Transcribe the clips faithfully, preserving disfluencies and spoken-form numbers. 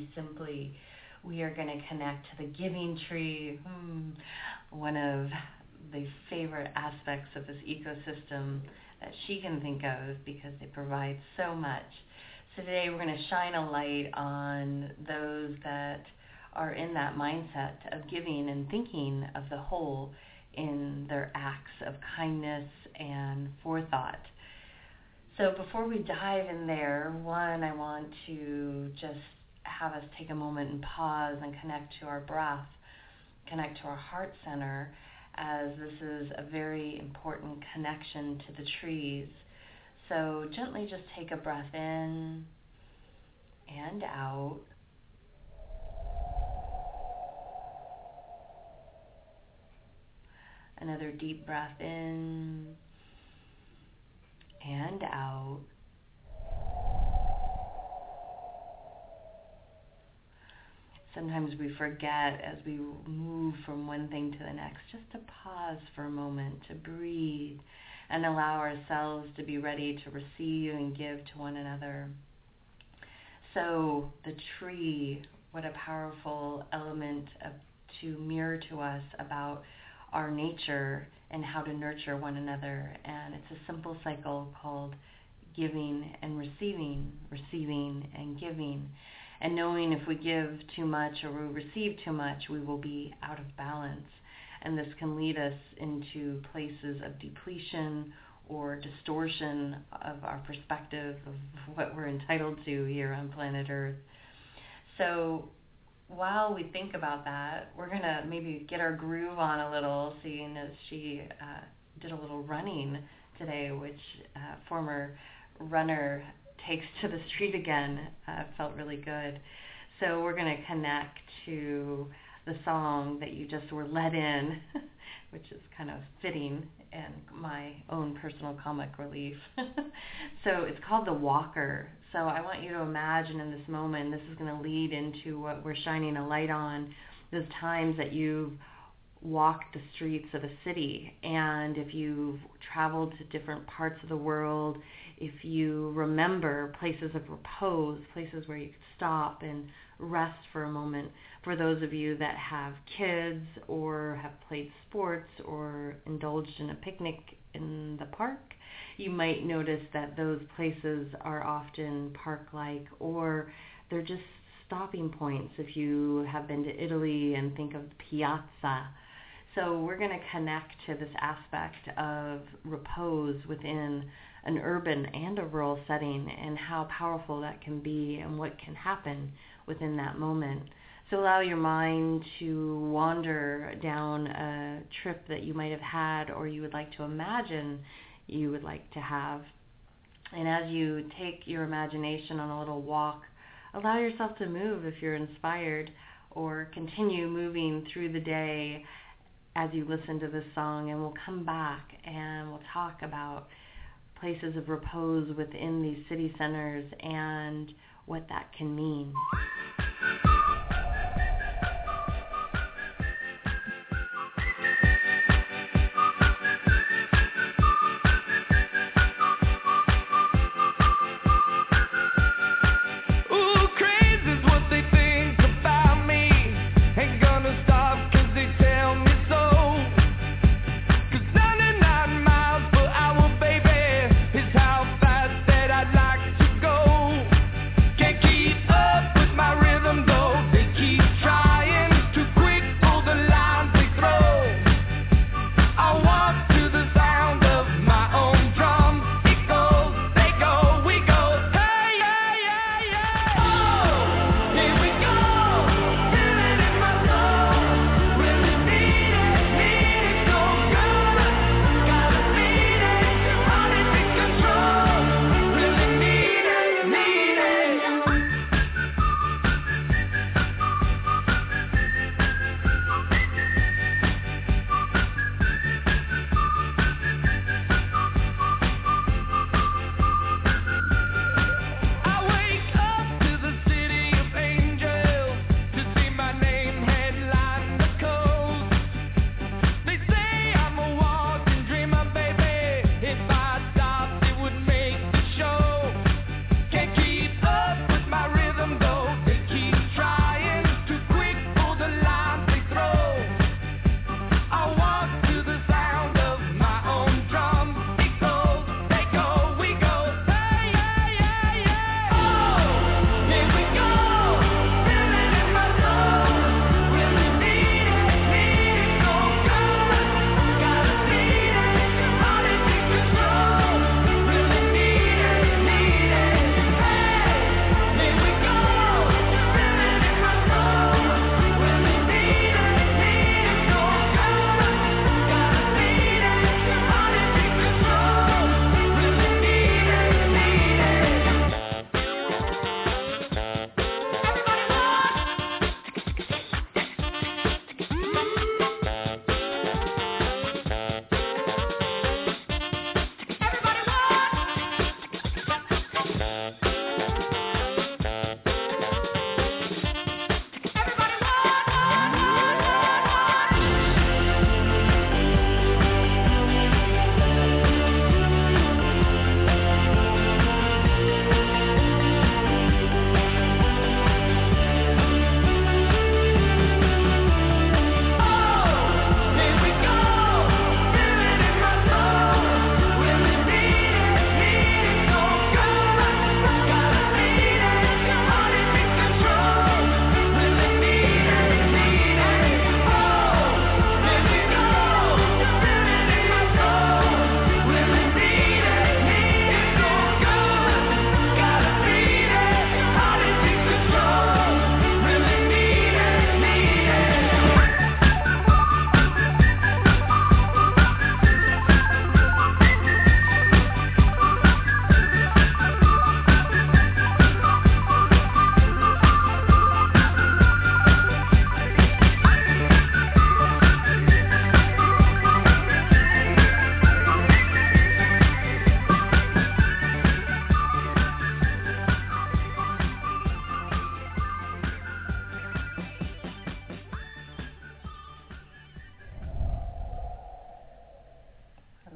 Be Simply, we are going to connect to the giving tree, hmm, one of the favorite aspects of this ecosystem that she can think of because they provide so much. So today we're going to shine a light on those that are in that mindset of giving and thinking of the whole in their acts of kindness and forethought. So before we dive in there, one, I want to just have us take a moment and pause and connect to our breath, connect to our heart center, as this is a very important connection to the trees. So gently just take a breath in and out. Another deep breath in and out. Sometimes we forget as we move from one thing to the next just to pause for a moment, to breathe and allow ourselves to be ready to receive and give to one another. So the tree, what a powerful element of, to mirror to us about our nature and how to nurture one another. And it's a simple cycle called giving and receiving, receiving and giving. And knowing if we give too much or we receive too much, we will be out of balance. And this can lead us into places of depletion or distortion of our perspective of what we're entitled to here on planet Earth. So while we think about that, we're going to maybe get our groove on a little, seeing as she uh, did a little running today, which uh, former runner takes to the street again. Uh, felt really good. So we're going to connect to the song that you just were led in, which is kind of fitting and my own personal comic relief. So it's called The Walker. So I want you to imagine in this moment, this is going to lead into what we're shining a light on, those times that you've walked the streets of a city, and if you've traveled to different parts of the world, if you remember places of repose, places where you could stop and rest for a moment. For those of you that have kids or have played sports or indulged in a picnic in the park, you might notice that those places are often park-like, or they're just stopping points if you have been to Italy and think of the piazza. So we're going to connect to this aspect of repose within an urban and a rural setting and how powerful that can be and what can happen within that moment. So allow your mind to wander down a trip that you might have had or you would like to imagine you would like to have. And as you take your imagination on a little walk, allow yourself to move if you're inspired, or continue moving through the day as you listen to this song, and we'll come back and we'll talk about places of repose within these city centers and what that can mean. Keep up with my rhythm.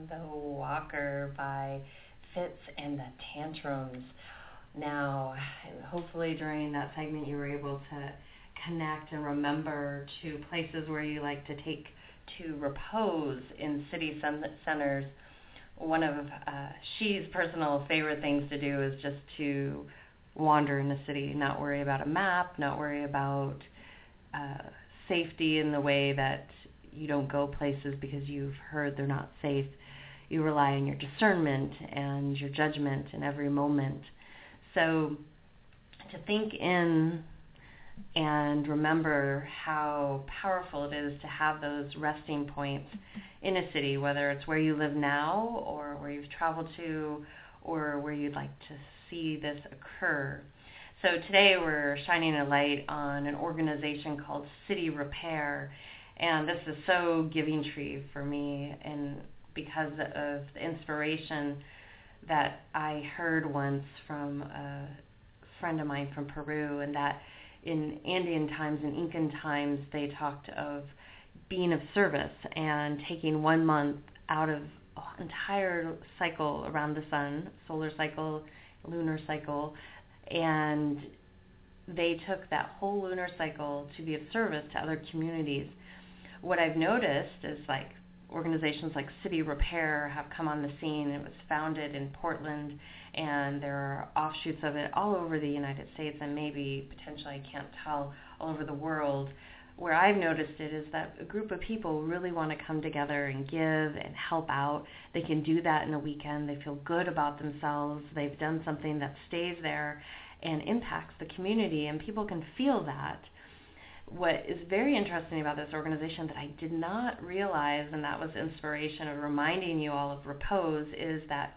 The Walker by Fitz and the Tantrums. Now, hopefully during that segment you were able to connect and remember to places where you like to take to repose in city centers. One of uh, she's personal favorite things to do is just to wander in the city, not worry about a map, not worry about uh, safety in the way that you don't go places because you've heard they're not safe. You rely on your discernment and your judgment in every moment. So to think in and remember how powerful it is to have those resting points in a city, whether it's where you live now or where you've traveled to or where you'd like to see this occur. So today we're shining a light on an organization called City Repair, and this is so giving tree for me, and because of the inspiration that I heard once from a friend of mine from Peru, and that in Andean times and Incan times they talked of being of service and taking one month out of an entire cycle around the sun, solar cycle, lunar cycle, and they took that whole lunar cycle to be of service to other communities. What I've noticed is like organizations like City Repair have come on the scene. It was founded in Portland, and there are offshoots of it all over the United States and maybe potentially, I can't tell, all over the world. Where I've noticed it is that a group of people really want to come together and give and help out. They can do that in a weekend. They feel good about themselves. They've done something that stays there and impacts the community, and people can feel that. What is very interesting about this organization that I did not realize, and that was inspiration of reminding you all of Repose, is that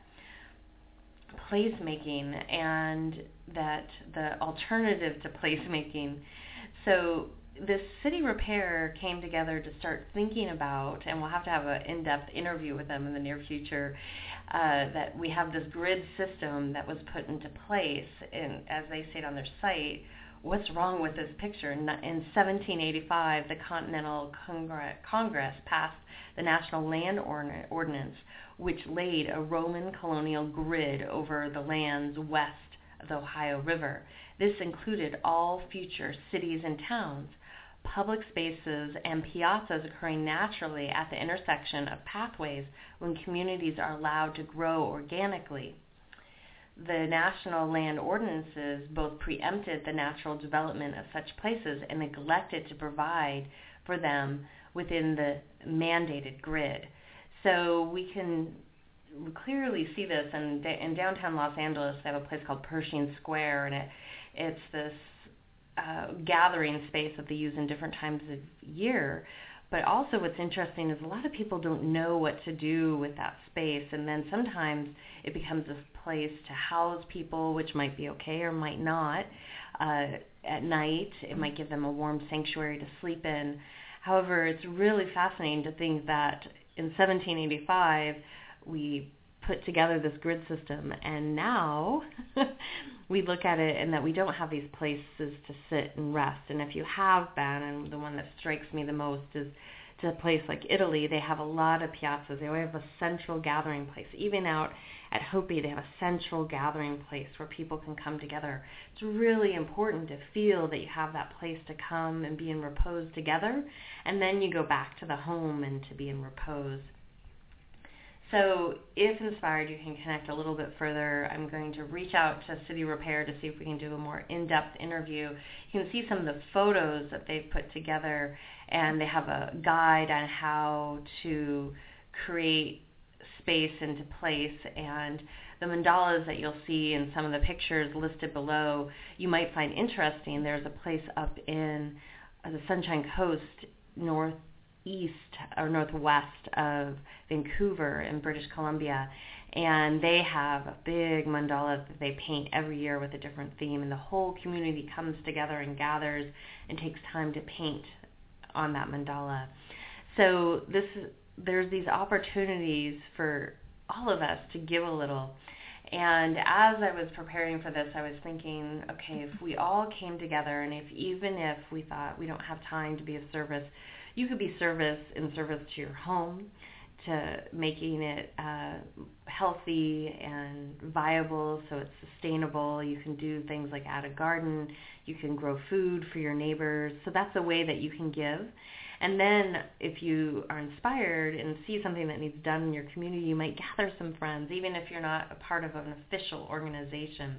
placemaking and that the alternative to placemaking. So this City Repair came together to start thinking about, and we'll have to have an in-depth interview with them in the near future, uh, that we have this grid system that was put into place, in, as they state on their site. What's wrong with this picture? In seventeen eighty-five, the Continental Congre- Congress passed the National Land Ordinance, which laid a Roman colonial grid over the lands west of the Ohio River. This included all future cities and towns, public spaces, and piazzas occurring naturally at the intersection of pathways when communities are allowed to grow organically. The National Land Ordinances both preempted the natural development of such places and neglected to provide for them within the mandated grid. So we can clearly see this in, in downtown Los Angeles. They have a place called Pershing Square, and it it's this uh, gathering space that they use in different times of year. But also what's interesting is a lot of people don't know what to do with that space, and then sometimes it becomes this place to house people, which might be okay or might not. Uh, at night, it might give them a warm sanctuary to sleep in. However, it's really fascinating to think that in seventeen eighty-five, we put together this grid system, and now we look at it and that we don't have these places to sit and rest. And if you have been, and the one that strikes me the most is to a place like Italy, they have a lot of piazzas. They always have a central gathering place. Even out at Hopi, they have a central gathering place where people can come together. It's really important to feel that you have that place to come and be in repose together, and then you go back to the home and to be in repose. So if inspired, you can connect a little bit further. I'm going to reach out to City Repair to see if we can do a more in-depth interview. You can see some of the photos that they've put together, and they have a guide on how to create space into place. And the mandalas that you'll see in some of the pictures listed below, you might find interesting. There's a place up in the Sunshine Coast, north east or northwest of Vancouver in British Columbia, and they have a big mandala that they paint every year with a different theme, and the whole community comes together and gathers and takes time to paint on that mandala. So this there's these opportunities for all of us to give a little. And as I was preparing for this, I was thinking, okay, if we all came together, and if even if we thought we don't have time to be of service, you could be service in service to your home, to making it uh, healthy and viable so it's sustainable. You can do things like add a garden. You can grow food for your neighbors. So that's a way that you can give. And then if you are inspired and see something that needs done in your community, you might gather some friends, even if you're not a part of an official organization.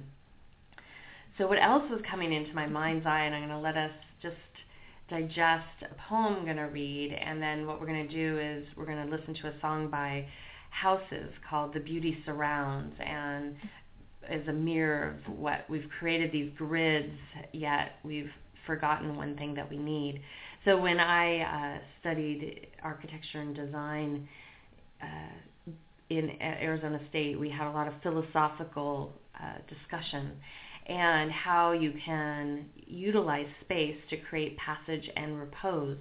So what else was coming into my mind's eye, and I'm going to let us just digest a poem I'm going to read, and then what we're going to do is we're going to listen to a song by Houses called The Beauty Surrounds, and is a mirror of what we've created, these grids, yet we've forgotten one thing that we need. So when I uh, studied architecture and design uh, in Arizona State, we had a lot of philosophical uh, discussion and how you can utilize space to create passage and repose.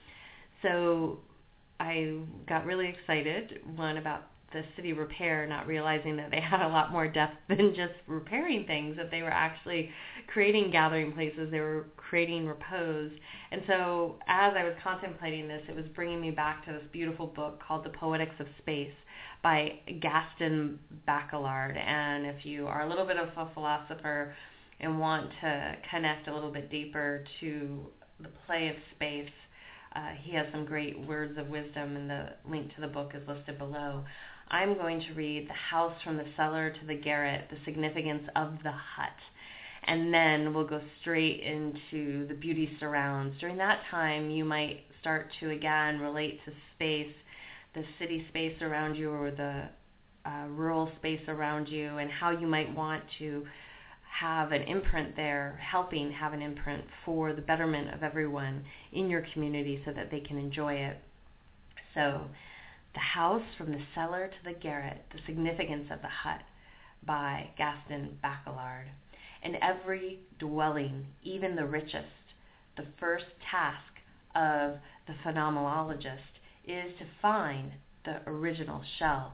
So I got really excited, one, about the city repair, not realizing that they had a lot more depth than just repairing things, that they were actually creating gathering places, they were creating repose. And so as I was contemplating this, it was bringing me back to this beautiful book called The Poetics of Space by Gaston Bachelard. And if you are a little bit of a philosopher and want to connect a little bit deeper to the play of space, uh, he has some great words of wisdom, and the link to the book is listed below. I'm going to read The House from the Cellar to the Garret, the significance of the hut. And then we'll go straight into The Beauty Surrounds. During that time, you might start to, again, relate to space, the city space around you or the uh, rural space around you, and how you might want to have an imprint there, helping have an imprint for the betterment of everyone in your community so that they can enjoy it. So, The House from the Cellar to the Garret, the Significance of the Hut by Gaston Bachelard. In every dwelling, even the richest, the first task of the phenomenologist is to find the original shell.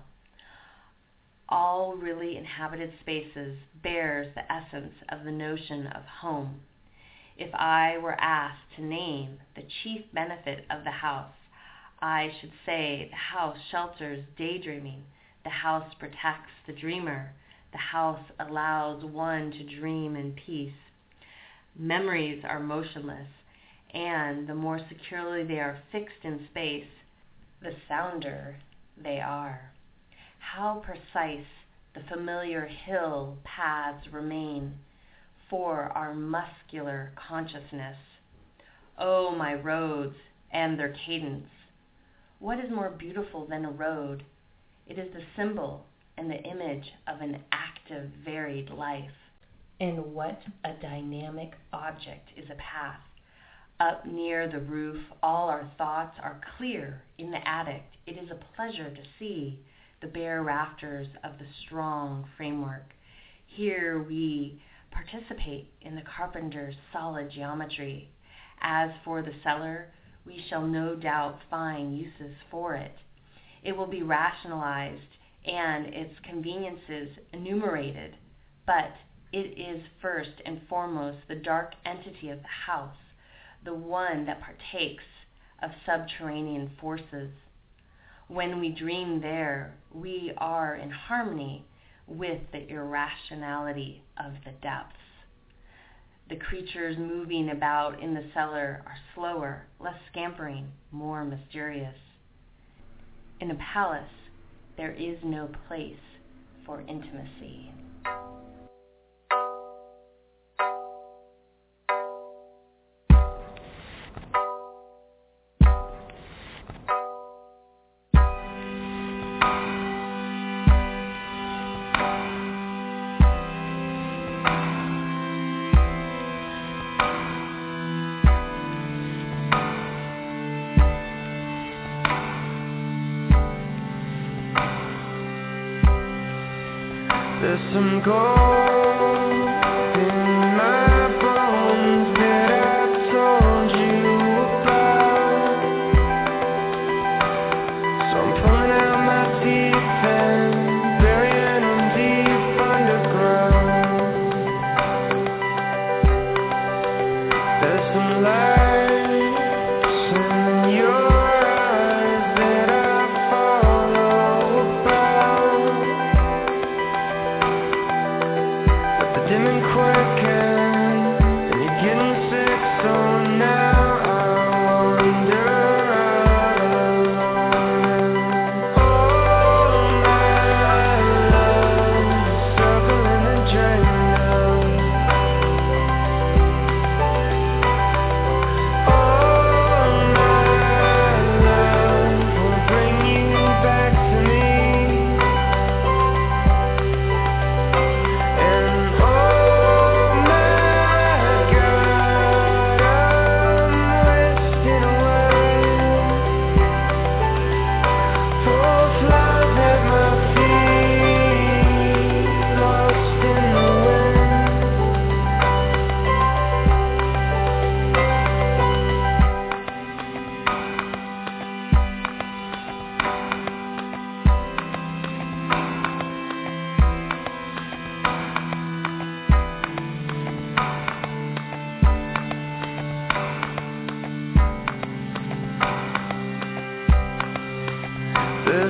All really inhabited spaces bears the essence of the notion of home. If I were asked to name the chief benefit of the house, I should say the house shelters daydreaming, the house protects the dreamer, the house allows one to dream in peace. Memories are motionless, and the more securely they are fixed in space, the sounder they are. How precise the familiar hill paths remain for our muscular consciousness. Oh, my roads and their cadence. What is more beautiful than a road? It is the symbol and the image of an active, varied life. And what a dynamic object is a path. Up near the roof, all our thoughts are clear. In the attic, it is a pleasure to see the bare rafters of the strong framework. Here we participate in the carpenter's solid geometry. As for the cellar, we shall no doubt find uses for it. It will be rationalized and its conveniences enumerated, but it is first and foremost the dark entity of the house, the one that partakes of subterranean forces. When we dream there, we are in harmony with the irrationality of the depths. The creatures moving about in the cellar are slower, less scampering, more mysterious. In a palace, there is no place for intimacy. There's some gold in my bones that I told you about. So I'm pulling out my teeth and burying them deep underground. There's some lights in your eyes that I fall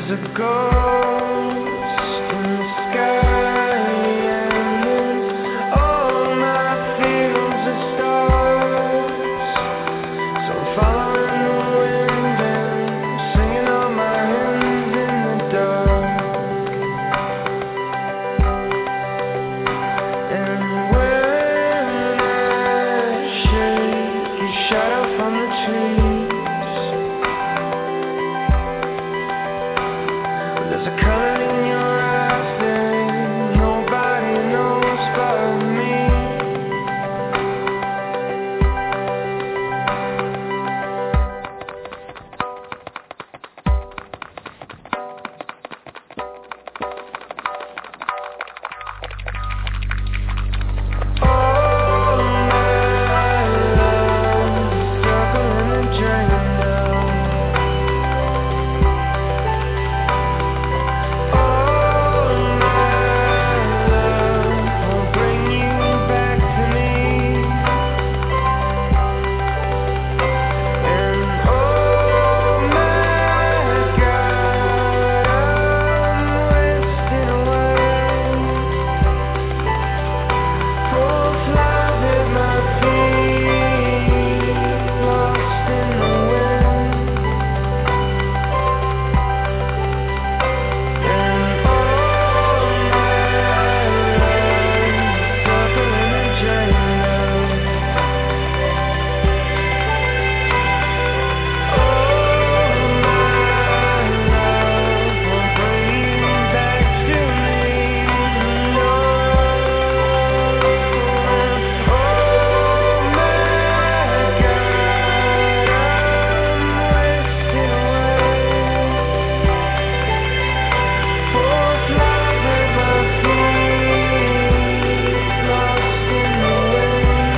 There's a ghost in the sky, and in all my fields of stars. So I'm following the wind and singing all my hymns in the dark. And when I shake your shadow from the trees, there's a color in your eyes that nobody knows but me. Oh, my love, circling and draining now. Oh, my love, I'll bring you back to me. And oh my God, I'm wasting away. Full flies at my feet, lost in the wind. And oh my love, circling and draining now. Oh my love, I'll bring you back to me. No. Oh my God, I'm wasting away. Full flies at my feet, lost in the wind.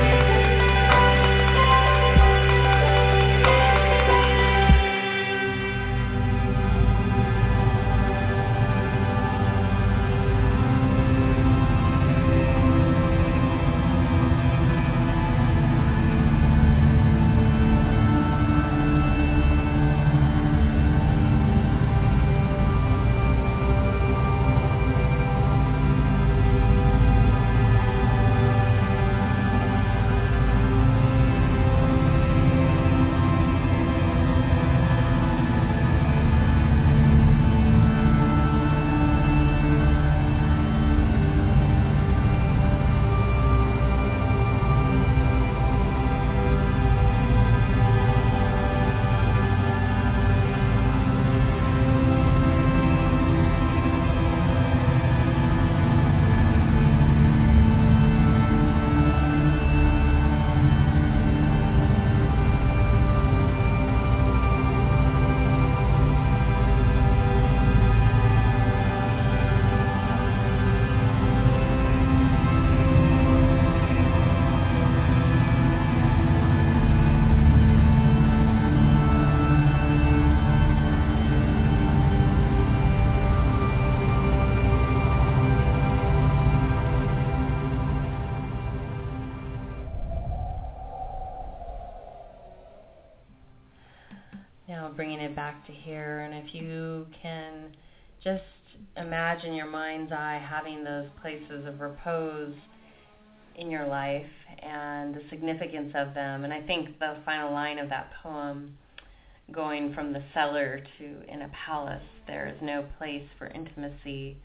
Now bringing it back to here, and if you can just imagine your mind's eye having those places of repose in your life and the significance of them. And I think the final line of that poem, going from the cellar to in a palace, there is no place for intimacy.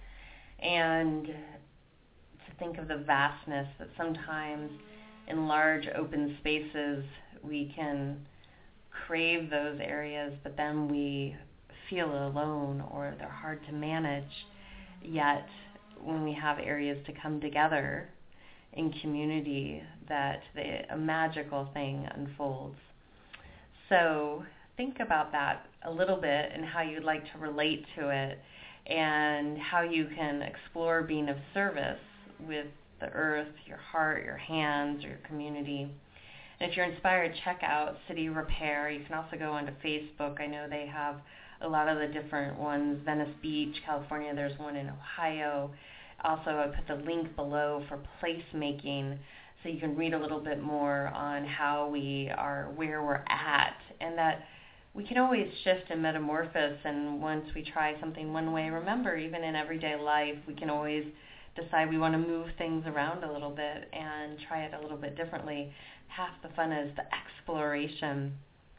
And to think of the vastness that sometimes in large open spaces we can crave those areas, but then we feel alone or they're hard to manage. Yet when we have areas to come together in community, that the, a magical thing unfolds. So think about that a little bit and how you'd like to relate to it and how you can explore being of service with the earth, your heart, your hands, or your community. And if you're inspired, check out City Repair. You can also go onto Facebook. I know they have a lot of the different ones. Venice Beach, California, there's one in Ohio. Also, I put the link below for placemaking so you can read a little bit more on how we are, where we're at, and that we can always shift and metamorphose, and once we try something one way, remember, even in everyday life, we can always decide we want to move things around a little bit and try it a little bit differently. Half the fun is the exploration.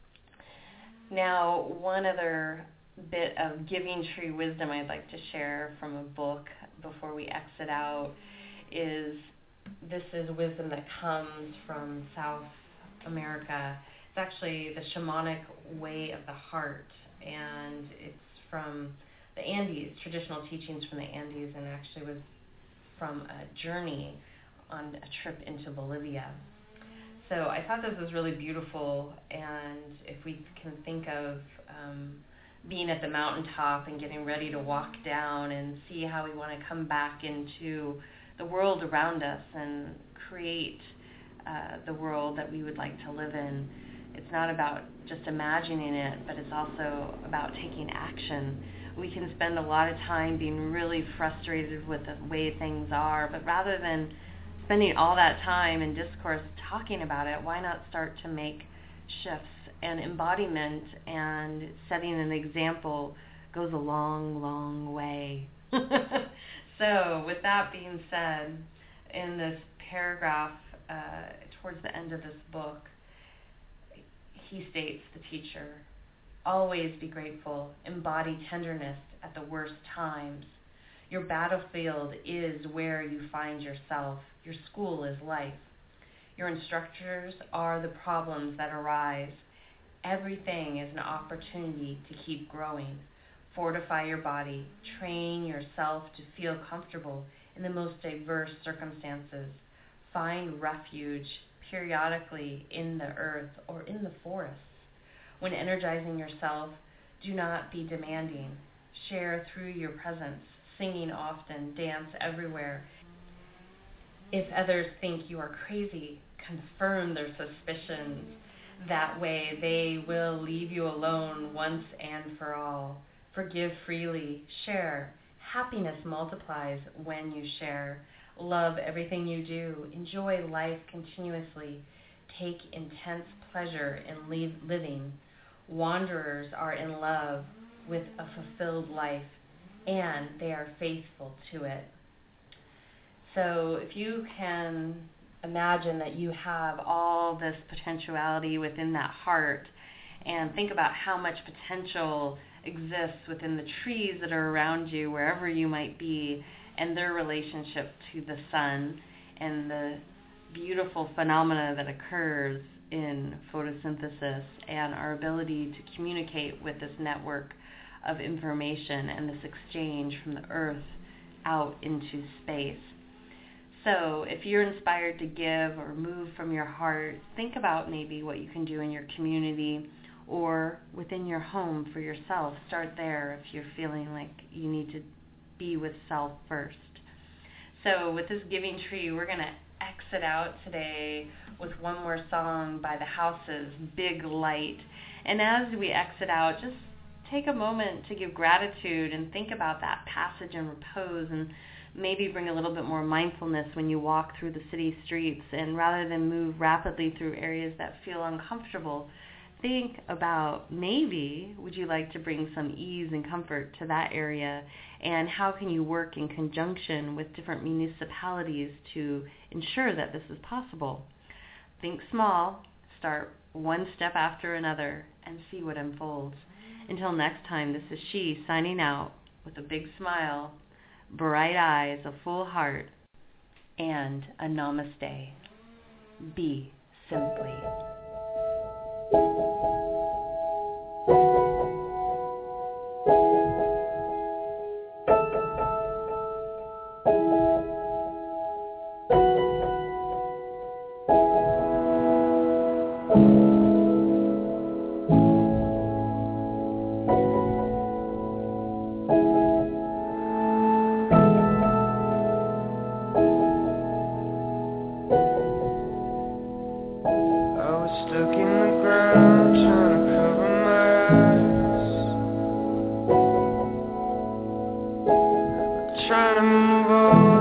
Now, one other bit of giving tree wisdom I'd like to share from a book before we exit out is, this is wisdom that comes from South America. It's actually the shamanic way of the heart, and it's from the Andes, traditional teachings from the Andes, and actually was from a journey on a trip into Bolivia. So I thought this was really beautiful, and if we can think of um, being at the mountaintop and getting ready to walk down and see how we want to come back into the world around us and create uh, the world that we would like to live in. It's not about just imagining it, but it's also about taking action. We can spend a lot of time being really frustrated with the way things are, but rather than spending all that time in discourse talking about it, why not start to make shifts? And embodiment and setting an example goes a long, long way. So with that being said, in this paragraph uh, towards the end of this book, he states, the teacher, always be grateful, embody tenderness at the worst times. Your battlefield is where you find yourself. Your school is life. Your instructors are the problems that arise. Everything is an opportunity to keep growing. Fortify your body. Train yourself to feel comfortable in the most diverse circumstances. Find refuge periodically in the earth or in the forests. When energizing yourself, do not be demanding. Share through your presence, singing often, dance everywhere. If others think you are crazy, confirm their suspicions. That way they will leave you alone once and for all. Forgive freely. Share. Happiness multiplies when you share. Love everything you do. Enjoy life continuously. Take intense pleasure in li- living. Wanderers are in love with a fulfilled life, and they are faithful to it. So if you can imagine that you have all this potentiality within that heart, and think about how much potential exists within the trees that are around you, wherever you might be, and their relationship to the sun, and the beautiful phenomena that occurs in photosynthesis, and our ability to communicate with this network of information and this exchange from the earth out into space. So if you're inspired to give or move from your heart, think about maybe what you can do in your community or within your home for yourself. Start there if you're feeling like you need to be with self first. So with this giving tree, we're going to exit out today with one more song by the Houses, Big Light. And as we exit out, just take a moment to give gratitude and think about that passage and repose, and maybe bring a little bit more mindfulness when you walk through the city streets, and rather than move rapidly through areas that feel uncomfortable, think about maybe would you like to bring some ease and comfort to that area, and how can you work in conjunction with different municipalities to ensure that this is possible. Think small, start one step after another, and see what unfolds. Until next time, this is She signing out with a big smile, bright eyes, a full heart, and a namaste. Be simply. Stuck in the ground, trying to cover my eyes, trying to move on.